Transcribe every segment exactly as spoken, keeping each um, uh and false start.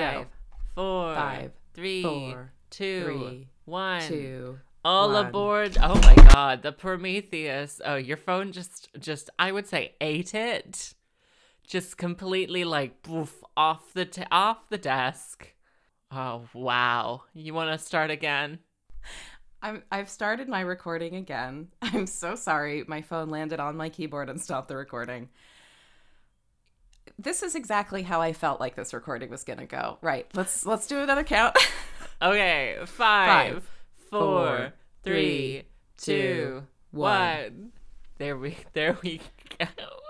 Five, four, Five, three, four, two, three, one. two, All one. aboard. Oh my God, the Prometheus. Oh, your phone just, just, I would say ate it. Just completely like poof, off the, t- off the desk. Oh, wow. You want to start again? I'm, I've started my recording again. I'm so sorry. My phone landed on my keyboard and stopped the recording. This is exactly how I felt like this recording was going to go. Right. Let's let's do another count. Okay. Five, Five, four, four, three, three, two, two, one. one. There we, there we go.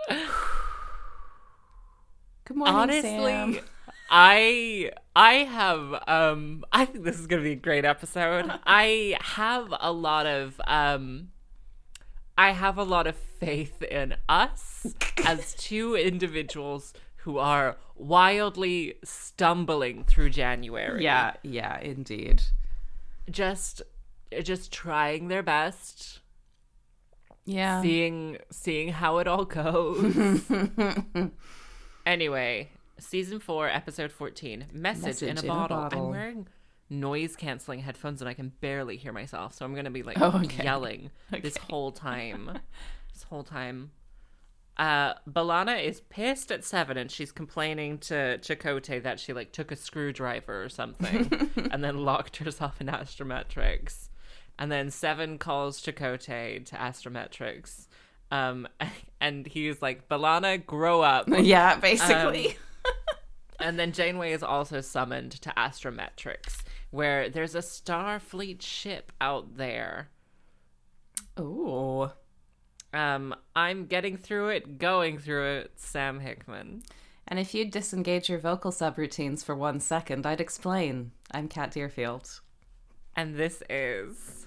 Good morning, Honestly, Sam. I I have um I think this is gonna be a great episode. I have a lot of um I have a lot of faith in us as two individuals who are wildly stumbling through January. Yeah, yeah, indeed. Just just trying their best. Yeah. Seeing seeing how it all goes. Anyway, season four, episode fourteen, Message, Message in, a, in a bottle. Bottle. I'm wearing noise-canceling headphones and I can barely hear myself, so I'm going to be, like, Oh, okay. yelling Okay. this whole time. This whole time. Uh, B'Elanna is pissed at Seven, and she's complaining to Chakotay that she, like, took a screwdriver or something and then locked herself in Astrometrics. And then Seven calls Chakotay to Astrometrics. Um, and he's like, B'Elanna, grow up. Yeah, basically. Um, and then Janeway is also summoned to Astrometrics, where there's a Starfleet ship out there. Ooh. Um, I'm getting through it, going through it, Sam Hickman. And if you'd disengage your vocal subroutines for one second, I'd explain. I'm Kat Deerfield. And this is...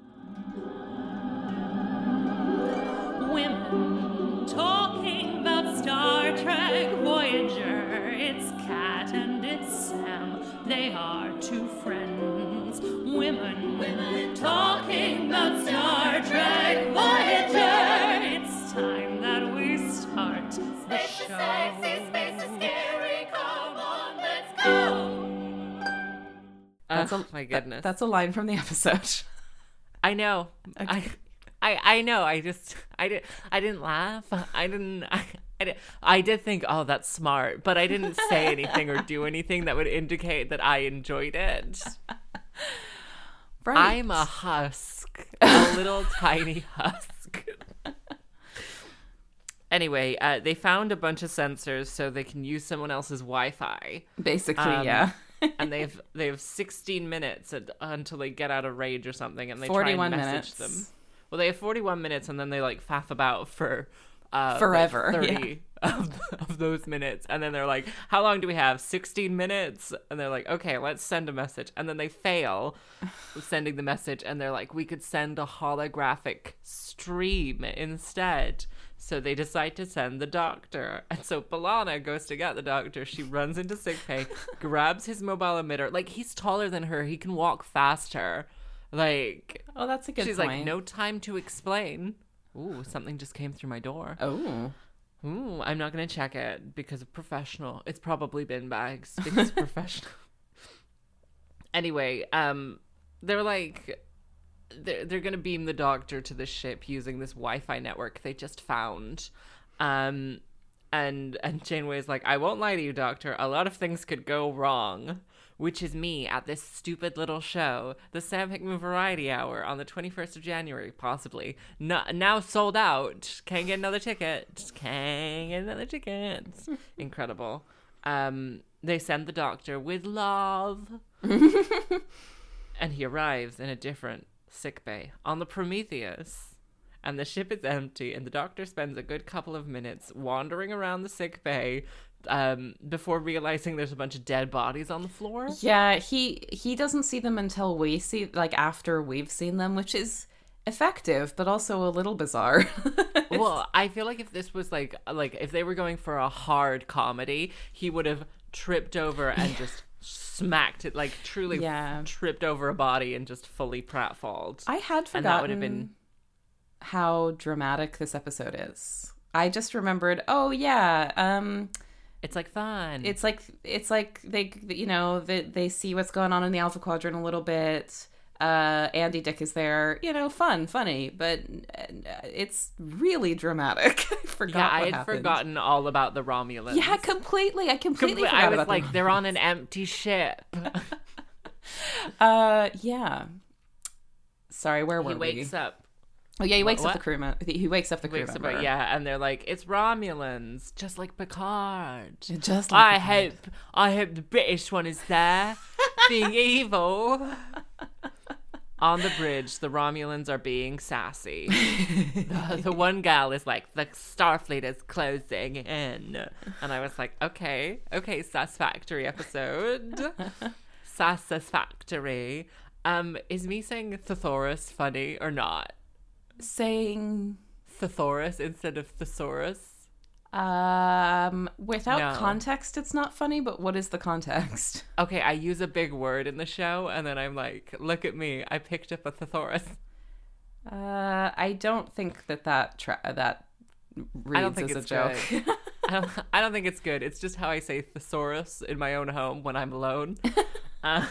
Women talking about Star Trek Voyager. It's Kat and it's Sam. They are two friends. Women, women talking about Star Trek Voyager. It's time that we start the Space show. is sexy, space is scary. Come on, let's go. That's oh a, my that- goodness. that's a line from the episode. I know. Okay. I, I, I know. I just, I did, I didn't laugh. I didn't. I, I did. I did think, oh, that's smart, but I didn't say anything or do anything that would indicate that I enjoyed it. Right. I'm a husk, a little tiny husk. Anyway, uh, they found a bunch of sensors so they can use someone else's Wi-Fi. Basically, Um, yeah. and they've they have sixteen minutes at, until they get out of rage or something, and they try forty-one and message minutes. them. Well, they have forty-one minutes, and then they like faff about for uh, Forever, like thirty of, of those minutes, and then they're like, "How long do we have? sixteen minutes?" And they're like, "Okay, let's send a message." And then they fail sending the message, and they're like, "We could send a holographic stream instead." So they decide to send the doctor. And so B'Elanna goes to get the doctor. She runs into sickbay, grabs his mobile emitter. Like, he's taller than her. He can walk faster. Like, Oh, that's a good she's point. like, no time to explain. Ooh, something just came through my door. Oh. Ooh, I'm not going to check it because of professional. It's probably bin bags because professional. Anyway, um, they're like... They're, they're going to beam the doctor to the ship using this Wi-Fi network they just found. Um, and and Janeway's like, I won't lie to you, Doctor. A lot of things could go wrong. Which is me at this stupid little show, the Sam Hickman Variety Hour on the twenty-first of January, possibly. No, now sold out. Can't get another ticket. Can't get another ticket. Incredible. Um, they send the doctor with love. And he arrives in a different sick bay on the Prometheus, and the ship is empty, and the doctor spends a good couple of minutes wandering around the sick bay um before realizing there's a bunch of dead bodies on the floor. Yeah, he he doesn't see them until we see, like, after we've seen them, which is effective, but also a little bizarre. Well, I feel like if this was like like if they were going for a hard comedy, he would have tripped over and just smacked it, like truly Yeah. tripped over a body and just fully pratfalled. I had And forgotten that would have been how dramatic this episode is. I just remembered, oh yeah, um, It's like fun. It's like it's like they you know they they see what's going on in the Alpha Quadrant a little bit. Uh, Andy Dick is there, you know, fun, funny, but it's really dramatic. I forgot. Yeah, I what had happened. forgotten all about the Romulans. Yeah, completely. I completely Comple- forgot I was about like, the they're on an empty ship. Uh, yeah. Sorry, where were He wakes we? up. Oh yeah, he wakes What? up the crew member. He wakes up the crew Wakes up, member. yeah, and they're like, it's Romulans, just like Picard. Just like I the- hope, I hope the British one is there, being evil. On the bridge, the Romulans are being sassy. the, the one gal is like, the Starfleet is closing in. And I was like, okay, okay, Satisfactory episode. Satisfactory. Um, is me saying Thesaurus funny or not? saying Thesaurus instead of thesaurus? um without No. context it's not funny, but what is the context? Okay, I use a big word in the show, and then I'm like, look at me, I picked up a thesaurus. Uh, I don't think that that tra- that reads I don't think as it's a joke. good. I don't, I don't think it's good. It's just how I say thesaurus in my own home when I'm alone. Uh,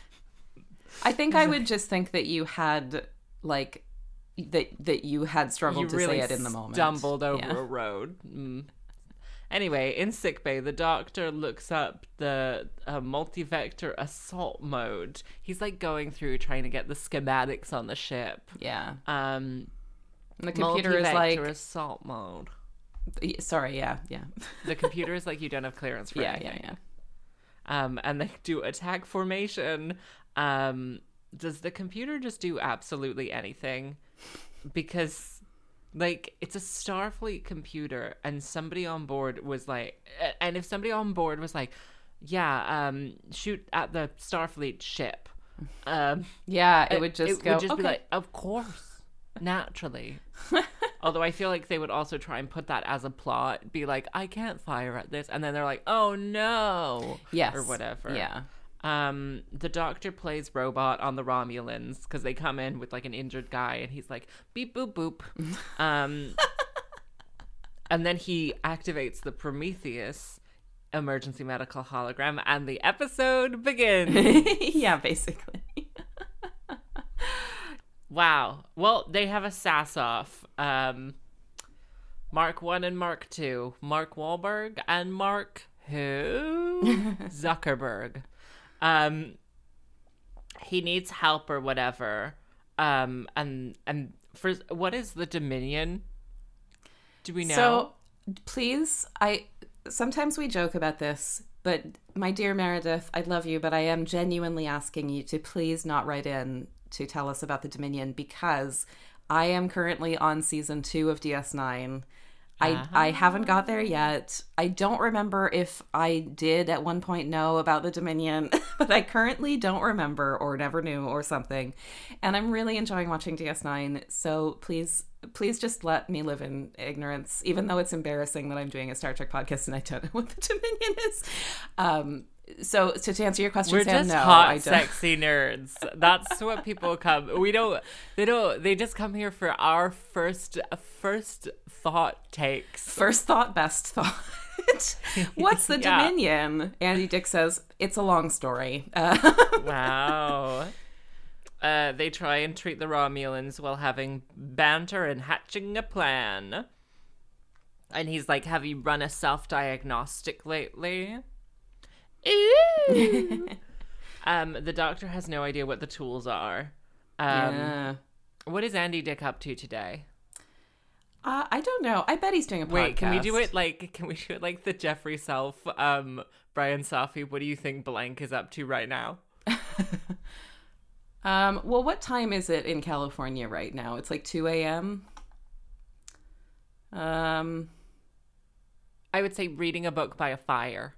I think I would just think that you had like that that you had struggled you to really say it in the moment. stumbled over Yeah. a road. Mm. Anyway, in sickbay, the doctor looks up the uh, multi-vector assault mode. He's like going through trying to get the schematics on the ship. Yeah. Um, And the computer is like, multi-vector assault mode. sorry, yeah, yeah, The computer is like, you don't have clearance for yeah, anything. yeah, yeah. Um, and they do attack formation. Um, does the computer just do absolutely anything? Because, like, it's a Starfleet computer, and somebody on board was like, and if somebody on board was like, yeah, um, shoot at the Starfleet ship, um, Yeah, it would just it go. would just okay. be like, of course, naturally. Although I feel like they would also try and put that as a plot, be like, I can't fire at this, and then they're like, oh no, yes, or whatever. Yeah. Um, the doctor plays robot on the Romulans because they come in with like an injured guy, and he's like, beep boop boop. um, and then he activates the Prometheus emergency medical hologram, and the episode begins. Yeah, basically. Wow. Well, they have a sass off. Um, Mark one and Mark two. Mark Wahlberg and Mark who? Zuckerberg. Um, he needs help or whatever. Um, and and for what is the Dominion? Do we know? So, please, I sometimes we joke about this, but my dear Meredith, I love you, but I am genuinely asking you to please not write in to tell us about the Dominion, because I am currently on season two of D S nine. I, Uh-huh. I haven't got there yet. I don't remember if I did at one point know about the Dominion, but I currently don't remember, or never knew, or something. And I'm really enjoying watching D S nine. So please, please just let me live in ignorance, even though it's embarrassing that I'm doing a Star Trek podcast and I don't know what the Dominion is. Um, so, so to answer your question, We're Sam, just no, hot, I don't. sexy nerds. That's what people come. We don't. They don't. They just come here for our first, first thought takes. First thought, best thought. What's the Yeah. Dominion? Andy Dick says it's a long story. Uh, Wow. Uh, they try and treat the Romulans while having banter and hatching a plan. And he's like, have you run a self-diagnostic lately? Ooh. um, the doctor has no idea what the tools are. Um, yeah. What is Andy Dick up to today? Uh, I don't know. I bet he's doing a podcast. Wait, can we do it like, can we do it like the Jeffrey Self, um, Brian Safi? What do you think blank is up to right now? Um, well, what time is it in California right now? It's like two a.m. Um, I would say reading a book by a fire.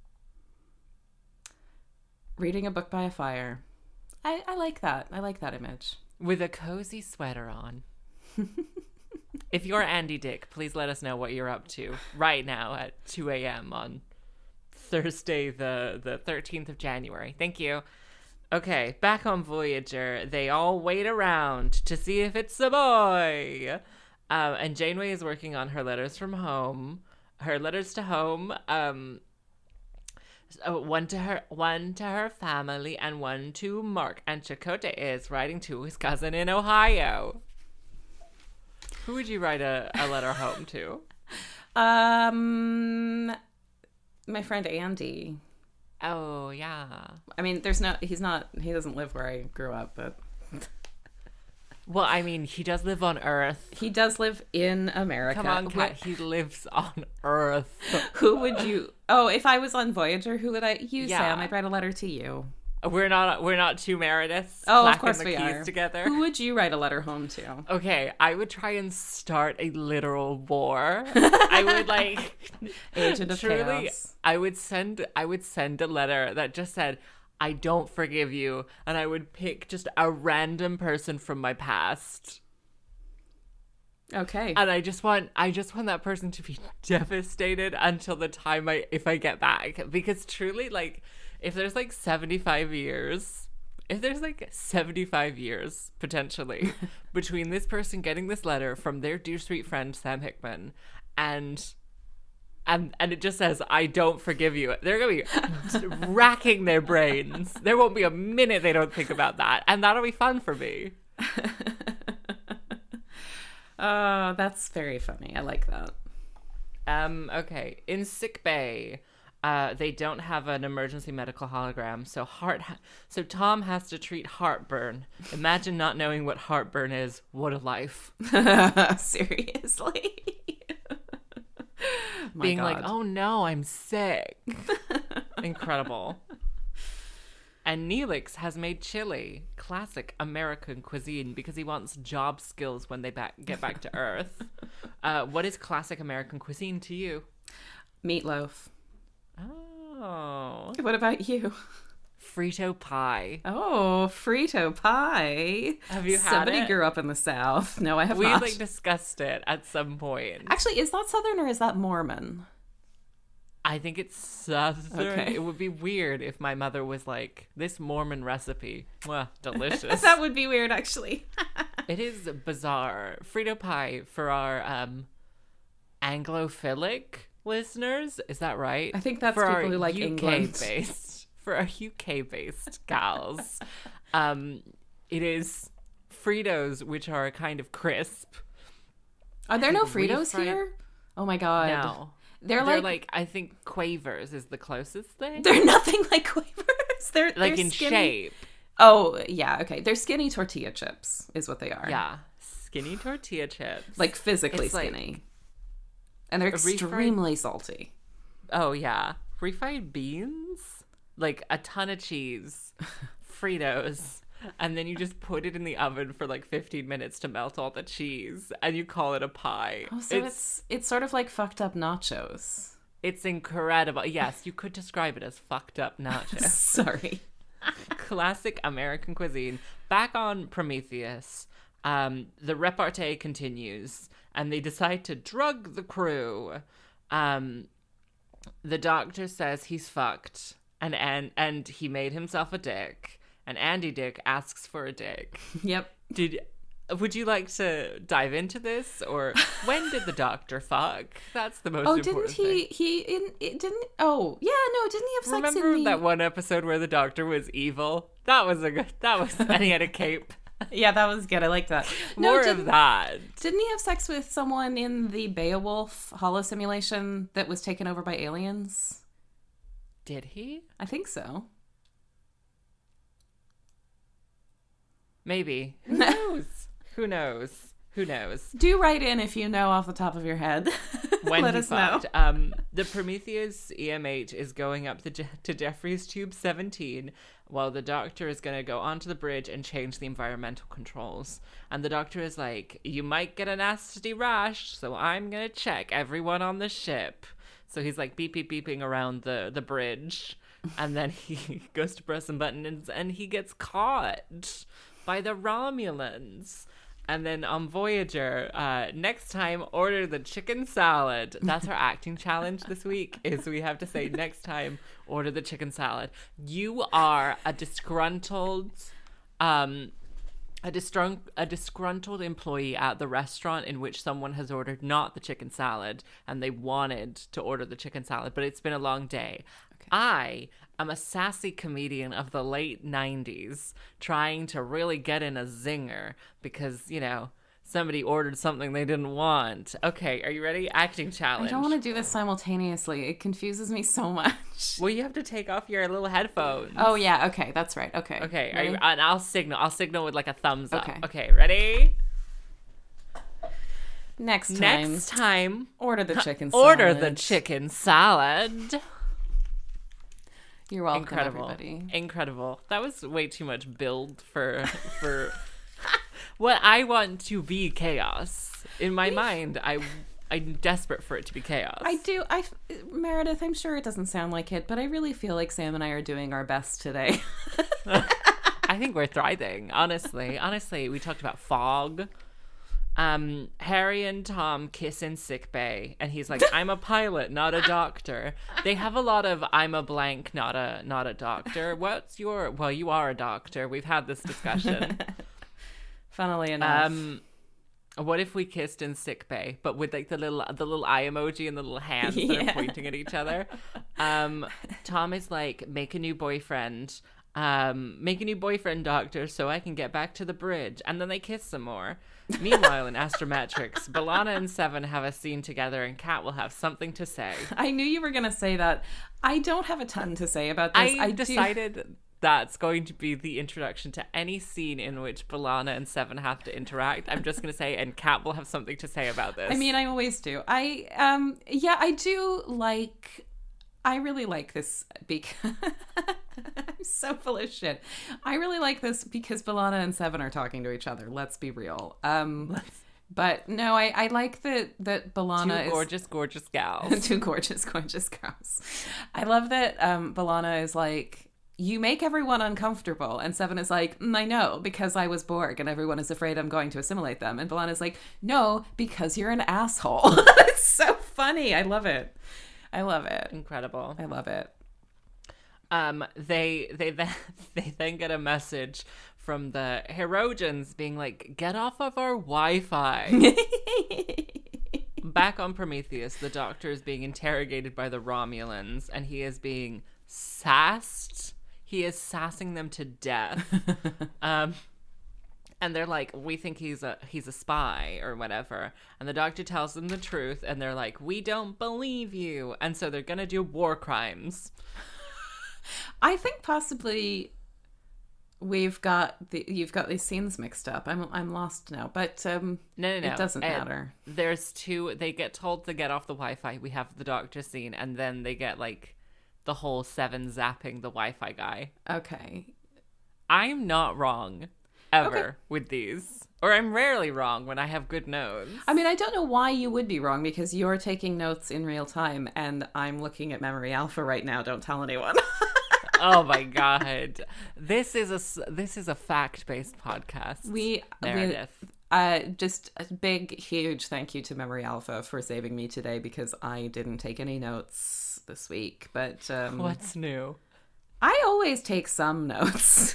reading a book by a fire. I, I like that. I like that image. With a cozy sweater on. If you're Andy Dick, please let us know what you're up to right now at two a.m. on Thursday, the, the thirteenth of January. Thank you. Okay, back on Voyager, they all wait around to see if it's a boy. Um, and Janeway is working on her letters from home. her letters to home. Um, so one to her, one to her family, and one to Mark. And Chakotay is writing to his cousin in Ohio. Who would you write a, a letter home to? Um, my friend Andy. Oh yeah. I mean, there's no. He's not. He doesn't live where I grew up, but. Well, I mean, he does live on Earth. He does live in America. Come on, Kat. He lives on Earth. Who would you? Oh, if I was on Voyager, who would I? You, Yeah. Sam. I'd write a letter to you. We're not. We're not two Merediths. Oh, of clacking course the we keys are. Together. Who would you write a letter home to? Okay, I would try and start a literal war. I would like Agent of truly. Chaos. I would send. I would send a letter that just said, "I don't forgive you," and I would pick just a random person from my past. Okay. And I just want I just want that person to be devastated until the time I if I get back. Because truly, like, if there's like seventy-five years, if there's like seventy-five years potentially between this person getting this letter from their dear sweet friend Sam Hickman and and and it just says, "I don't forgive you," they're gonna be racking their brains. There won't be a minute they don't think about that, and that'll be fun for me. Oh, that's very funny. I like that. Um, okay. In sick bay, uh, they don't have an emergency medical hologram, so heart. Ha- so Tom has to treat heartburn. Imagine not knowing what heartburn is. What a life! Seriously. My Being God. like, oh no, I'm sick. Incredible. And Neelix has made chili, classic American cuisine, because he wants job skills when they back, get back to Earth. Uh, what is classic American cuisine to you? Meatloaf. Oh. What about you? Frito pie. Oh, Frito pie. Have you had Somebody it? grew up in the South. No, I have We not. like discussed it at some point. Actually, is that Southern or is that Mormon? I think it's southern. Okay. It would be weird if my mother was like, this Mormon recipe, mwah, delicious. That would be weird, actually. It is bizarre. Frito pie for our um, Anglophilic listeners, is that right? I think that's for people our who like U K England. based, for our U K based gals. um, it is Fritos, which are a kind of crisp. Are there no think Fritos refried- here? Oh my God. No. They're, They're like, like, I think Quavers is the closest thing. they're nothing like Quavers. They're Like they're in skinny. shape. Oh, yeah, okay. They're skinny tortilla chips is what they are. Yeah. Skinny tortilla chips. Like physically It's like skinny. And they're refried- extremely salty. Oh, yeah. Refried beans? Like a ton of cheese. Fritos. And then you just put it in the oven for like fifteen minutes to melt all the cheese. And you call it a pie. Oh, so it's it's sort of like fucked up nachos. It's incredible. Yes, you could describe it as fucked up nachos. Sorry. Classic American cuisine. Back on Prometheus, um, the repartee continues, and they decide to drug the crew. Um, the doctor says he's fucked, and and and he made himself a dick. And Andy Dick asks for a dick. Yep. Did would you like to dive into this, or when did the doctor fuck? That's the most Oh, important didn't he? thing. He in it didn't. Oh, yeah. No, didn't he have sex Remember in the? that one episode where the doctor was evil? That was a good. That was, and he had a cape. Yeah, that was good. I like that. No, More didn't, of that. Didn't he have sex with someone in the Beowulf hollow simulation that was taken over by aliens? Did he? I think so. Maybe. Who knows? Who knows? Who knows? Do write in if you know off the top of your head. When Let he us fucked. know. Um, the Prometheus E M H is going up the, Je- to Jeffrey's Tube seventeen, while the doctor is going to go onto the bridge and change the environmental controls. And the doctor is like, you might get a nasty rash, so I'm going to check everyone on the ship. So he's like beep, beep, beeping around the, the bridge. And then he goes to press some buttons and he gets caught by the Romulans. And then on Voyager, uh, next time, order the chicken salad. That's our acting challenge this week, is we have to say, next time, order the chicken salad. You are a disgruntled um, A, distrun- a disgruntled employee at the restaurant in which someone has ordered not the chicken salad and they wanted to order the chicken salad, but it's been a long day. Okay. I am a sassy comedian of the late nineties trying to really get in a zinger because, you know, somebody ordered something they didn't want. Okay, are you ready? Acting challenge. I don't want to do this simultaneously. It confuses me so much. Well, you have to take off your little headphones. Oh, yeah. Okay, that's right. Okay. Okay, are you, and I'll signal. I'll signal with like a thumbs up. Okay. Okay, ready? Next time. Next time. Order the chicken salad. Order the chicken salad. You're welcome, Incredible. everybody. Incredible. That was way too much build for for what I want to be chaos. In my mind, I I'm desperate for it to be chaos. I do. I Meredith, I'm sure it doesn't sound like it, but I really feel like Sam and I are doing our best today. I think we're thriving, honestly. Honestly, we talked about fog. Um, Harry and Tom kiss in sickbay, and he's like, "I'm a pilot, not a doctor." They have a lot of "I'm a blank, not a not a doctor." What's your? Well, you are a doctor. We've had this discussion. Funnily enough. Um, what if we kissed in sickbay, but with like the little the little eye emoji and the little hands that Yeah. are pointing at each other? Um, Tom is like, "Make a new boyfriend." Um, make a new boyfriend, doctor, so I can get back to the bridge. And then they kiss some more. Meanwhile, in Astrometrics, B'Elanna and Seven have a scene together, and Kat will have something to say. I knew you were going to say that. I don't have a ton to say about this. I, I decided do... that's going to be the introduction to any scene in which B'Elanna and Seven have to interact. I'm just going to say, and Kat will have something to say about this. I mean, I always do. I, um, yeah, I do like... I really like this because I'm so full of shit. I really like this because B'Elanna and Seven are talking to each other. Let's be real. Um, but no, I, I like that that B'Elanna Two is gorgeous, gorgeous gals. two gorgeous, gorgeous girls. I love that um, B'Elanna is like, you make everyone uncomfortable, and Seven is like, mm, I know, because I was Borg, and everyone is afraid I'm going to assimilate them. And B'Elanna is like, no, because you're an asshole. It's so funny. I love it. I love it. Incredible. I love it. Um, they they then they then get a message from the Herodians being like, "Get off of our Wi-Fi." Back on Prometheus, the Doctor is being interrogated by the Romulans, and he is being sassed. He is sassing them to death. um. And they're like, we think he's a he's a spy or whatever. And the Doctor tells them the truth, and they're like, we don't believe you. And so they're gonna do war crimes. I think possibly we've got the you've got these scenes mixed up. I'm I'm lost now, but um, No, no, no. it doesn't And matter. There's two. They get told to get off the Wi-Fi. We have the Doctor scene, and then they get like the whole Seven zapping the Wi-Fi guy. Okay. I'm not wrong. Ever Okay. with these, or I'm rarely wrong when I have good notes. I mean, I don't know why you would be wrong because you're taking notes in real time, and I'm looking at Memory Alpha right now. Don't tell anyone. Oh my god, this is a s- this is a fact-based podcast. we narrative. we uh just a big huge thank you to Memory Alpha for saving me today because I didn't take any notes this week. But um, What's new? I always take some notes.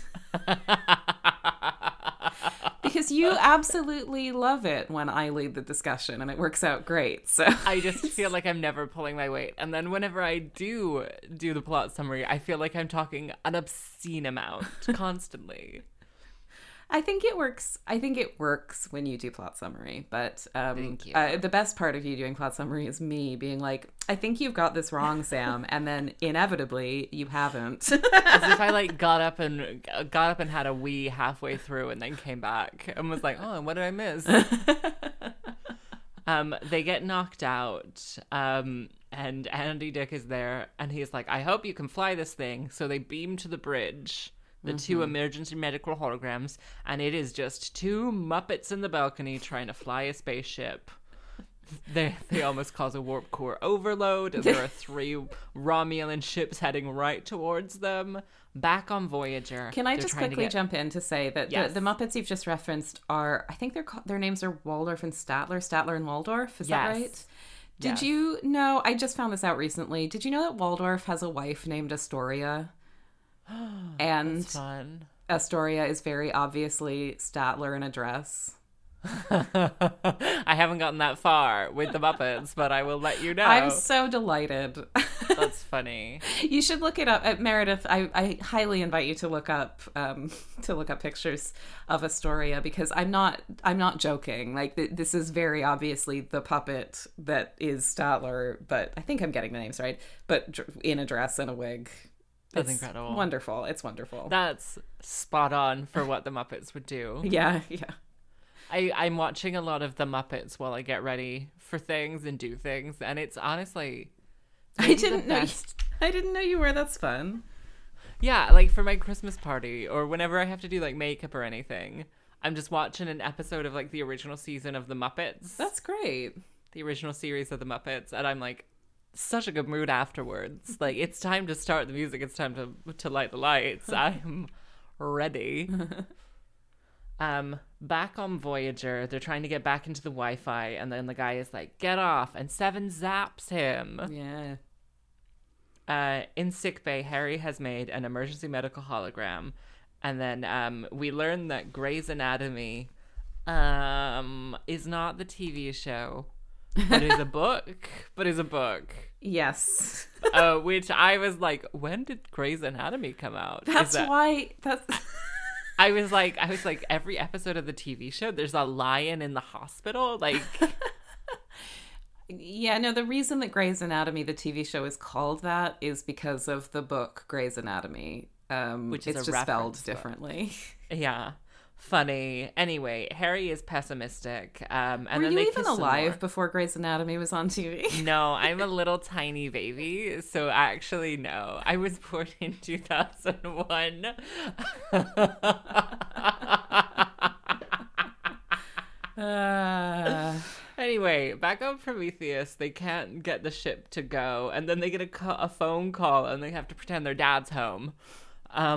Because you absolutely love it when I lead the discussion and it works out great. So I just feel like I'm never pulling my weight. And then whenever I do do the plot summary, I feel like I'm talking an obscene amount constantly. I think it works. I think it works when you do plot summary. But um, Thank you. Uh, the best part of you doing plot summary is me being like, I think you've got this wrong, Sam. And then inevitably you haven't. As if I like got up and got up and had a wee halfway through and then came back and was like, oh, what did I miss? um, they get knocked out. Um, and Andy Dick is there and he's like, I hope you can fly this thing. So they beam to the bridge. The mm-hmm. two emergency medical holograms, and it is just two Muppets in the balcony trying to fly a spaceship. They they almost cause a warp core overload. There are three Romulan ships heading right towards them. Back on Voyager. Can I they're just trying to quickly get... jump in to say that Yes. the, the Muppets you've just referenced are, I think they're ca- their names are Waldorf and Statler, Statler and Waldorf. Is that Yes. right? Did Yes. you know? I just found this out recently. Did you know that Waldorf has a wife named Astoria? And That's fun. Astoria is very obviously Statler in a dress. I haven't gotten that far with the Muppets, but I will let you know. I'm so delighted. That's funny. You should look it up. Uh, Meredith, I, I highly invite you to look up um, to look up pictures of Astoria, because I'm not I'm not joking. Like th- this is very obviously the puppet that is Statler, but I think I'm getting the names right. But dr- in a dress and a wig. That's It's incredible. Wonderful. It's wonderful. That's spot on for what the Muppets would do. yeah, yeah. I, I'm watching a lot of the Muppets while I get ready for things and do things, and it's honestly it's I maybe the didn't know. You, best. I didn't know you were. That's fun. Yeah, like for my Christmas party or whenever I have to do like makeup or anything, I'm just watching an episode of like the original season of the Muppets, That's great. the original series of the Muppets, and I'm like such a good mood afterwards. Like it's time to start the music. It's time to to light the lights. I'm ready. Um, back on Voyager, they're trying to get back into the Wi-Fi, and then the guy is like, "Get off!" and Seven zaps him. Yeah. Uh, in sickbay, Harry has made an emergency medical hologram, and then um, we learn that Grey's Anatomy um, is not the T V show, but is a book. But is a book. Yes. Uh, which I was like, when did Grey's Anatomy come out? Is That's that- why. That's. I was like, I was like, every episode of the T V show, there's a lion in the hospital. Like, Yeah, no, the reason that Grey's Anatomy, the T V show, is called that is because of the book Grey's Anatomy. Um, Which is it's a just spelled reference book. differently. yeah, funny. Anyway, Harry is pessimistic. Um, and Were then you they even kiss some alive more. before Grey's Anatomy was on T V? No, I'm a little tiny baby, so actually, no. I was born in two thousand one. Uh, Anyway, back on Prometheus, they can't get the ship to go, and then they get a, ca- a phone call, and they have to pretend their dad's home. Um,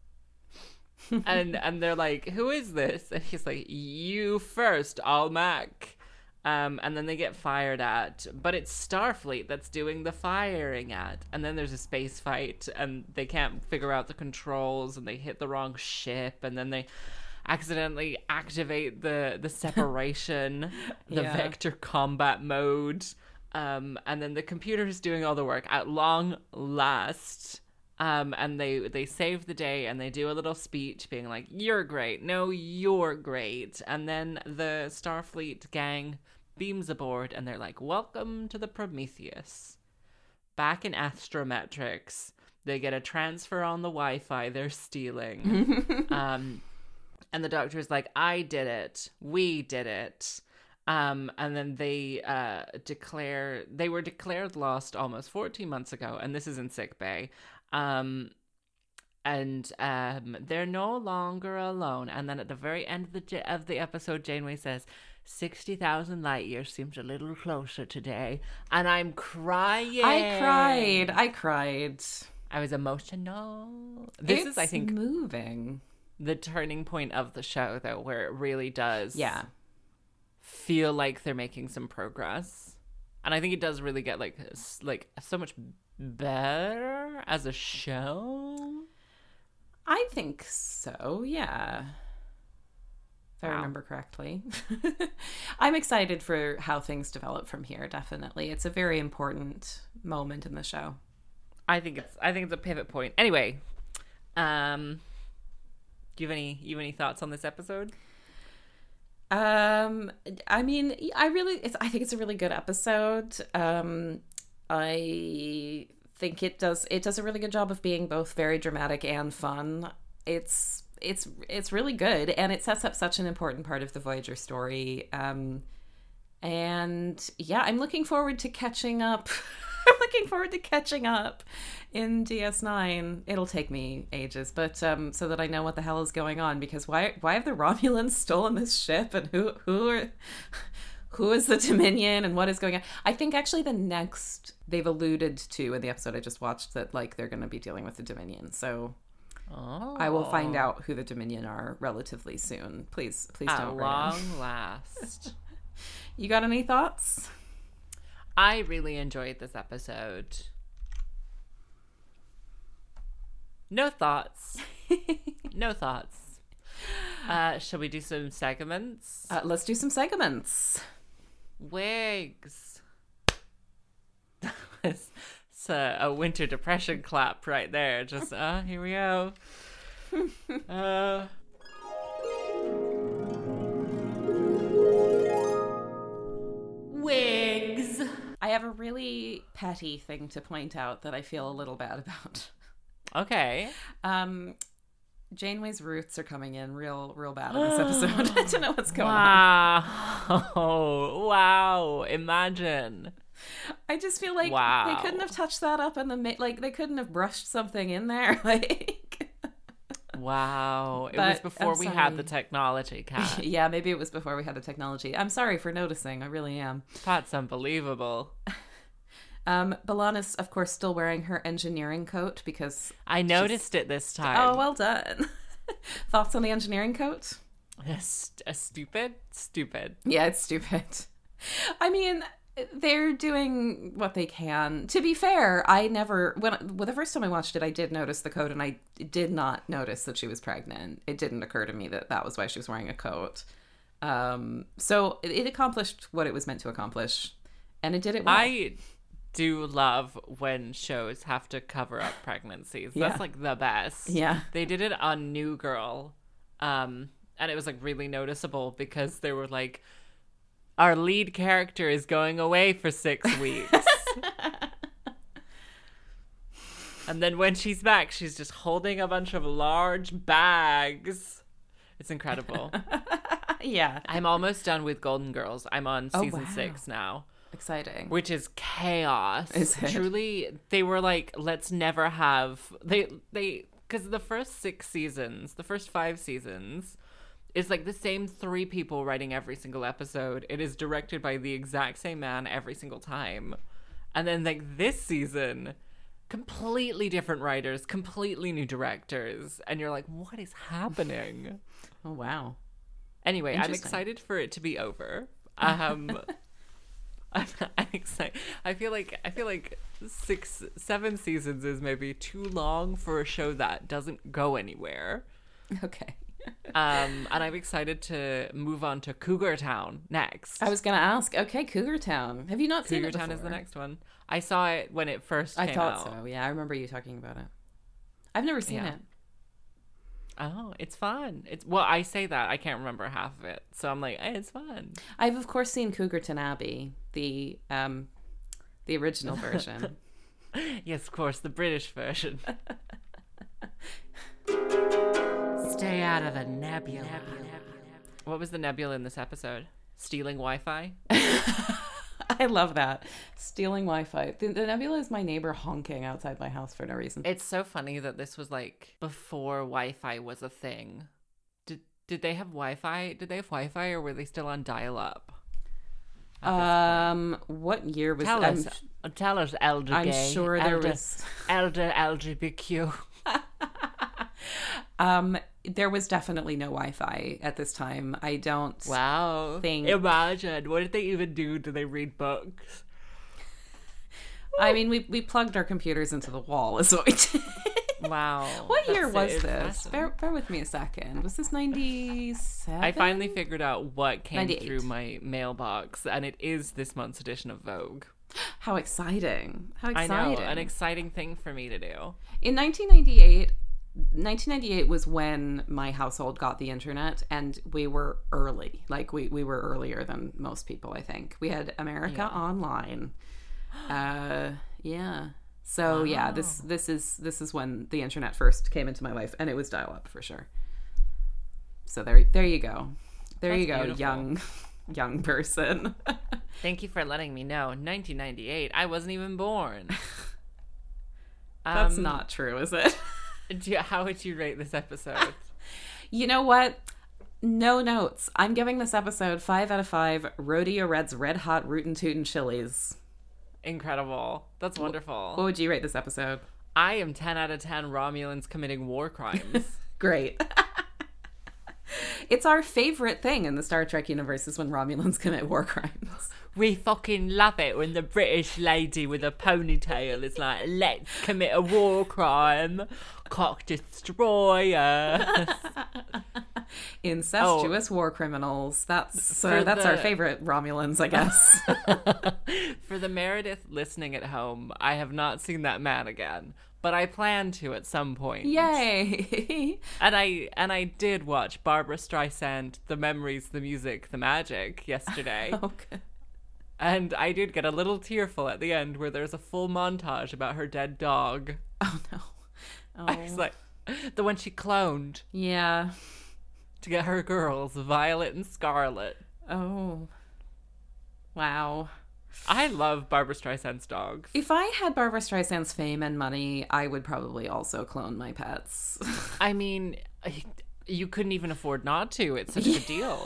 and and they're like, "Who is this?" And he's like, "You first, All Mac." Um, and then they get fired at, but it's Starfleet that's doing the firing at. And then there's a space fight, and they can't figure out the controls, and they hit the wrong ship, and then they accidentally activate the the separation, the Yeah. vector combat mode, um, and then the computer is doing all the work at long last. Um, and they they save the day, and they do a little speech being like, "You're great. No, you're great." And then the Starfleet gang beams aboard, and they're like, "Welcome to the Prometheus." Back in Astrometrics, they get a transfer on the Wi-Fi they're stealing. um, and the doctor's like, "I did it. We did it." Um, and then they uh, declare they were declared lost almost fourteen months ago, and this is in sickbay. Um, and um, they're no longer alone. And then at the very end of the j- of the episode, Janeway says, sixty thousand light years seems a little closer today," and I'm crying. I cried. I cried. I was emotional. This It's is, I think, moving. the turning point of the show, though, where it really does. Yeah. Feel like they're making some progress, and I think it does really get like s- like so much better as a show. I think so, yeah. If I Wow. remember correctly. I'm excited for how things develop from here, definitely. It's a very important moment in the show. I think it's I think it's a pivot point. Anyway, um, do you have any you have any thoughts on this episode? Um, I mean, I really, it's, I think it's a really good episode. Um, I think it does, it does a really good job of being both very dramatic and fun. It's, it's, it's really good, and it sets up such an important part of the Voyager story. Um, and yeah, I'm looking forward to catching up. I'm looking forward to catching up in D S nine. It'll take me ages, but um, so that I know what the hell is going on. Because why? Why have the Romulans stolen this ship? And who? Who are? Who is the Dominion? And what is going on? I think actually the next they've alluded to in the episode I just watched that like they're going to be dealing with the Dominion. So Oh, I will find out who the Dominion are relatively soon. Please, please at don't. long Ryan. last. You got any thoughts? I really enjoyed this episode. No thoughts. No thoughts. Uh, shall we do some segments? Uh, let's do some segments. Wigs. It's it's a, a winter depression clap right there. Just, uh, here we go. Uh, wigs. I have a really petty thing to point out that I feel a little bad about. Okay. Um, Janeway's roots are coming in real, real bad in this episode. I don't know what's going on. Wow. Wow. Imagine. I just feel like Wow. they couldn't have touched that up in the ma- like they couldn't have brushed something in there. Like, Wow. It But was before I'm we had sorry. the technology, Kat. yeah, maybe it was before we had the technology. I'm sorry for noticing. I really am. That's unbelievable. Um, B'Elanna's, of course, still wearing her engineering coat because. I noticed it this time. Oh, well done. Thoughts on the engineering coat? St- uh, stupid? Stupid. Yeah, it's stupid. I mean, they're doing what they can. To be fair, I never when well, the first time I watched it, I did notice the coat, and I did not notice that she was pregnant. It didn't occur to me that that was why she was wearing a coat. Um, so it, it accomplished what it was meant to accomplish, and it did it well. I do love when shows have to cover up pregnancies. That's Yeah. like the best. Yeah. They did it on New Girl. Um, and it was like really noticeable because they were like, our lead character is going away for six weeks. And then when she's back, she's just holding a bunch of large bags. It's incredible. Yeah, I'm almost done with Golden Girls. I'm on Oh, season wow. six now. exciting. Which is chaos. Is it? Truly, they were like, let's never have they they because the first six seasons, the first five seasons, is like the same three people writing every single episode. It is directed by the exact same man every single time, and then like this season, completely different writers, completely new directors, and you're like, what is happening? Oh wow. Anyway, I'm Interesting. excited for it to be over. Um, I'm, I'm excited. I feel like I feel like six, seven seasons is maybe too long for a show that doesn't go anywhere. Okay. Um, and I'm excited to move on to Cougar Town next. I was gonna ask. Okay, Cougar Town. Have you not seen Cougar it Town is the before? next one. I saw it when it first came I thought out. so. Yeah, I remember you talking about it. I've never seen Yeah. it. Oh, it's fun. It's well, I say that I can't remember half of it, so I'm like, hey, it's fun. I've of course seen Cougarton Abbey, the um, the original version. Yes, of course, the British version. Stay out of the nebula. What was the nebula in this episode? Stealing Wi-Fi? I love that. Stealing Wi-Fi. The, the nebula is my neighbor honking outside my house for no reason. It's so funny that this was like before Wi-Fi was a thing. Did did they have Wi-Fi? Did they have Wi-Fi, or were they still on dial-up? Um, what year was Tell that? us. Tell us, elder I'm gay, sure there elder, was. elder L G B Q. Um, there was definitely no Wi-Fi at this time. I don't. Wow. Think- Imagine. What did they even do? Do they read books? I mean, we we plugged our computers into the wall, is what we did. Wow. What year That's was so this? impressive. Bear, bear with me a second. Was this ninety-seven? I finally figured out what came ninety-eight. through my mailbox, and it is this month's edition of Vogue. How exciting! How I exciting! know, an exciting thing for me to do. In nineteen ninety-eight, nineteen ninety-eight was when my household got the internet, and we were early. Like we we were earlier than most people. I think we had America Yeah. Online. Uh, yeah. So yeah, this this is this is when the internet first came into my life, and it was dial up for sure. So there there you go, there That's you go, beautiful. young young person. Thank you for letting me know. nineteen ninety-eight. I wasn't even born. That's Um, not true, is it? do you- how would you rate this episode? You know what? No notes. I'm giving this episode five out of five Rodeo Red's Red Hot Rootin' Tootin' Chilies. Incredible. That's wonderful. What would you rate this episode? I am ten out of ten Romulans committing war crimes. Great. It's our favorite thing in the Star Trek universe is when Romulans commit war crimes. We fucking love it when the British lady with a ponytail is like, let's commit a war crime. Cock destroyer. Incestuous war criminals. That's For uh, that's our the- favorite Romulans, I guess. For the Meredith listening at home, I have not seen that man again, but I plan to at some point. Yay! And I and I did watch Barbara Streisand, The Memories, the Music, the Magic yesterday. Okay. And I did get a little tearful at the end where there's a full montage about her dead dog. Oh no. Oh. I was like, the one she cloned Yeah. to get her girls, Violet and Scarlet. Oh. Wow. I love Barbara Streisand's dogs. If I had Barbara Streisand's fame and money, I would probably also clone my pets. I mean, you couldn't even afford not to. It's such a good deal.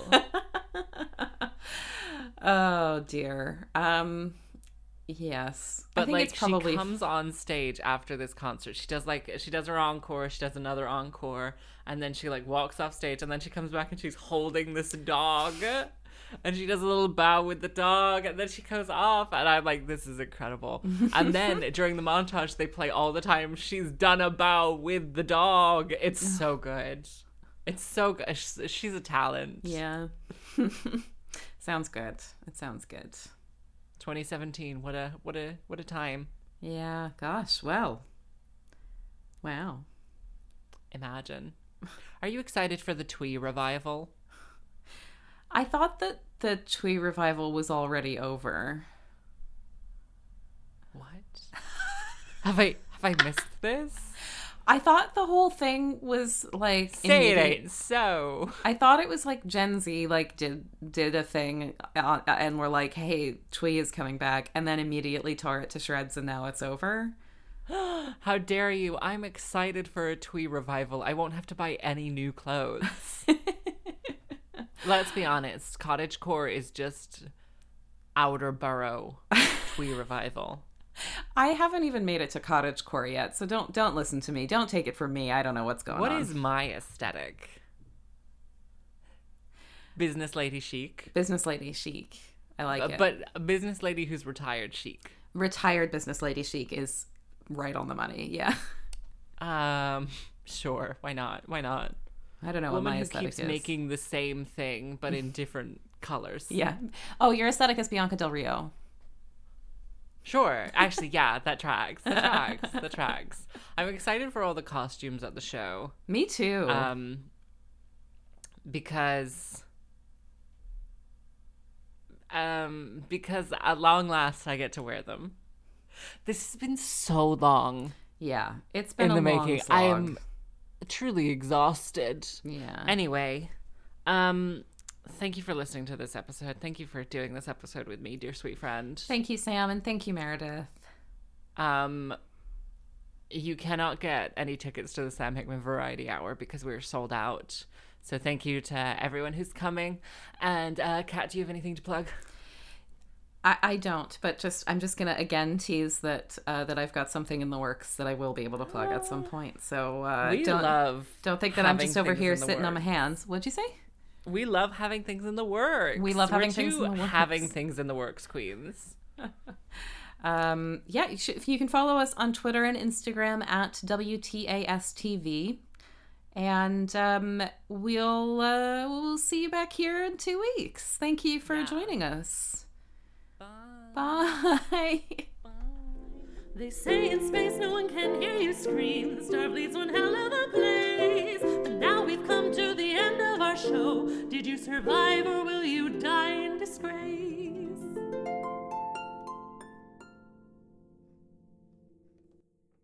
Oh dear. Um yes. I But think like it's probably she comes on stage after this concert. She does like she does her encore, she does another encore, and then she like walks off stage and then she comes back and she's holding this dog. And she does a little bow with the dog and then she goes off and I'm like, this is incredible. And then during the montage they play all the time she's done a bow with the dog. It's so good. It's so good. She's, she's a talent. Yeah. Sounds good. It sounds good. twenty seventeen. What a what a what a time. Yeah, gosh. Well. Wow. Imagine. Are you excited for the Twee revival? I thought that the Twee revival was already over. What? have I have I missed this? I thought the whole thing was like Say it immediate- ain't so. I thought it was like Gen Z like did did a thing uh, and were like, "Hey, Twee is coming back," and then immediately tore it to shreds, and now it's over. How dare you? I'm excited for a Twee revival. I won't have to buy any new clothes. Let's be honest. Cottagecore is just outer borough Twee revival. I haven't even made it to cottagecore yet, so don't don't listen to me. Don't take it from me. I don't know what's going What on. is my aesthetic? Business lady chic. Business lady chic? I like Uh, it. But a business lady who's retired chic. Retired business lady chic is right on the money. Yeah. Um, sure. Why not? Why not? I don't know what Woman my who aesthetic keeps is. making the same thing but in different colors. Yeah. Oh, your aesthetic is Bianca Del Rio. Sure. Actually, yeah, that tracks. That tracks. That tracks. I'm excited for all the costumes at the show. Me too. Um, because, um, because at long last I get to wear them. This has been so long yeah. It's been in a the long making. slog. I am truly exhausted. Yeah. Anyway, um, thank you for listening to this episode. Thank you for doing this episode with me, dear sweet friend. Thank you, Sam, and thank you, Meredith. Um, you cannot get any tickets to the Sam Hickman Variety Hour because we're sold out. So thank you to everyone who's coming. And uh, Kat, do you have anything to plug? I, I don't, but just I'm just gonna again tease that uh, that I've got something in the works that I will be able to plug at some point. So uh, we don't love don't think that I'm having just over things here in the sitting on my works. hands. What'd you say? We love having things in the works. We love We're having things two in the works. having things in the works queens. Um, yeah, you, should, you can follow us on Twitter and Instagram at W T A S T V. And um, we'll uh, we'll see you back here in two weeks. Thank you for Yeah. joining us. Bye. Bye. They say in space no one can hear you scream. The Starfleet's one hell of a place. But now we've come to the end of our show. Did you survive or will you die in disgrace?